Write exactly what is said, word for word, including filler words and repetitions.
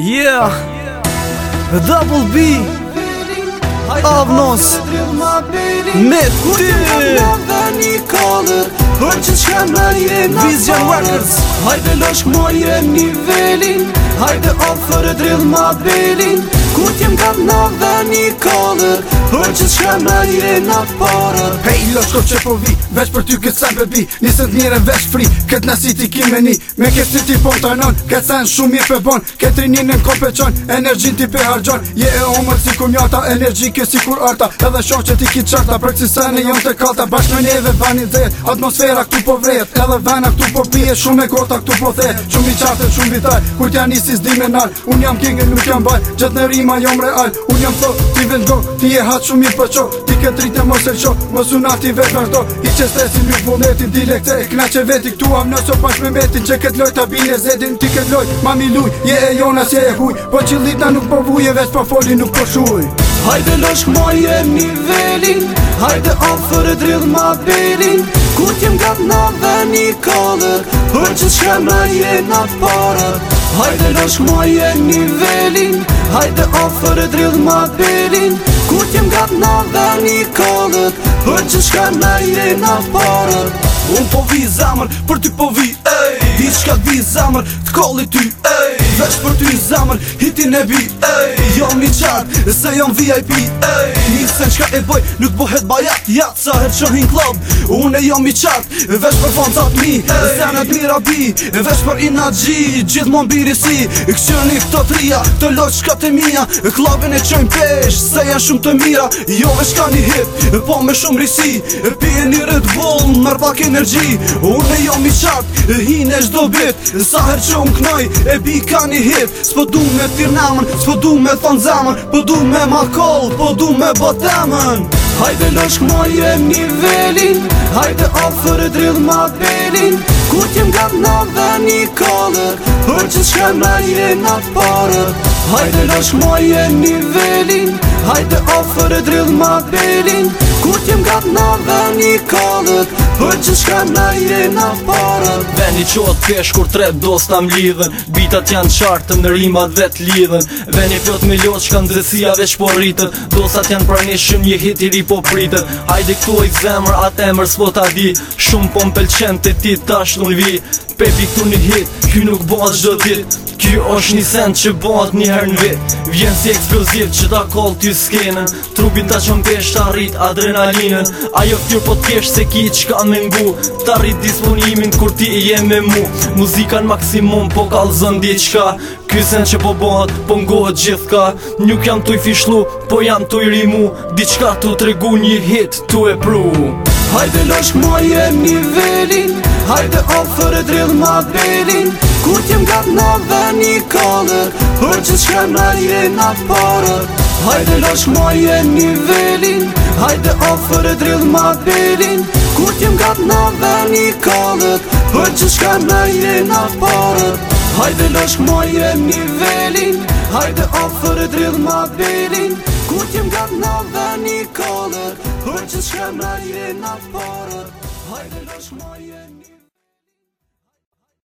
Yeah, Double B Avnos me ty Për që t'shemra jena Vision Records. Hajde losh moje nivelin Hajde ofër e drill ma belin Ku t'jem gat na dhe një kolër Për që t'shemra jena parë Hej, losh ko që po vi, veç për ty këtë sen bebi Nisët njëre veç fri, këtë nësit i kime ni Me këtë si ti po të anon, këtë sen shumë mirë pe bon Këtë rinin në kope qon, energjin ti pe hargjon Je e omër si ku mjata, energji kjo si kur arta Edhe shoh që ti ki qarta, për kësi sene jon të kalta Bashk me neve bani dhe, atmosfera këtu po vret Edhe vena këtu po pije, shumë e kota këtu po the Shumë i qartë, shumë vitaj, kur t'ja nisi s'di me nal Unë jam king e nuk jam baj, gjatë në rima jom real Unë jam thot, ti vend go, ti e hat shumë mirë për qo Ti këtë rritë e mos e qo, mos unati vetë vazhdo I që stresin mjë vullnetin, dilekte e knaqe veti Këtu am nëso pash me metin, që këtë loj t'abine zedin Ti këtë loj, mami luj, je e jona si e huj Po që litna nuk po vuje, veç po foli nuk po shuj Hajde losh moje nivelin Hajde ofër e drill ma belin Ku t'jem gat na dhe një kolër Për që t'shemra jena parë Hajde losh moje nivelin Hajde ofër e drill ma belin Ku t'jem gat na dhe një kolër Për që t'shemra jena parë Unë po vi zamër, për ty po vi, ej Di qka t'vi zamër, t'kolli ty, ej Veç për ty zamër, hitin e bi, ej Jom i qartë, se jom V I P, ej Nisen qka e bëj, nuk bëhet bajat Jatë sa her qohin klub, unë e jom i qartë Veç për foncat mi, senet mira bi Veç për ina gji, gjithë mon biri si Këqëni këto trija, të loq qka të mija Klubin e qojnë pesh, se janë shumë të mira Jo veç ka një hit, po me shumë risi Pije një Red Bull, mër pak energji Unë e jom i qartë, hine shdo bit Sa her që unë knoj, e bi ka një hit S'po du me tirnamën, s'po du me thonë zemën Po du me ma koll, po du me botemën Hajde losh moje nivelin Hajde ofër e drill ma belin Ku t'jem gat na dhe një kolër Për që t'shemra jena parë Hajde losh moje nivelin Hajde ofër e drill ma belin Ku t'jem gat na dhe një kolër Për që t'shemra jena parë Veni qotë pesh kur tre dosta m'lidhen Bitat janë qartë në rimat vet lidhen Veni plot me lot qka ndësia veç po rritën Dosat janë pranishëm një hit i ri po pritën Hajde këtu i zemër atë emër s'po ta di Shumë po m'pelqen të ti tash n'unë vi Pepi këtu një hit, ky nuk bëhat gjdo dit Ky është një send që bëhat një her në vit Vjen si eksploziv që ta koll ty skenën Trupin ta qëm pesh ta rrit adrenalinën Ajo ftyr po t'kesh se ki qka me ngu Ta rrit disponimin kur ti i jem me mu Muzika në maksimum po kallzon diqka Ky send që po bëhat po ngohet gjithka Nuk jam tu i fishlu po jam tu i rimu Diqka tu t'regu një hit tu e pru Hajde losh moje nivelin Hajde ofër e drill ma belin Ku t'jem gat na dhe një kolër Për që t'shemra jena parë Hajde losh moje nivelin Hajde ofër e drill ma belin Ku t'jem gat na dhe një kolër Për që t'shemra jena parë Hajde losh moje nivelin Hajde ofër e drill ma belin Ku t'jem gat na dhe një kolër Për që t'shemra jena parë Hajde losh moje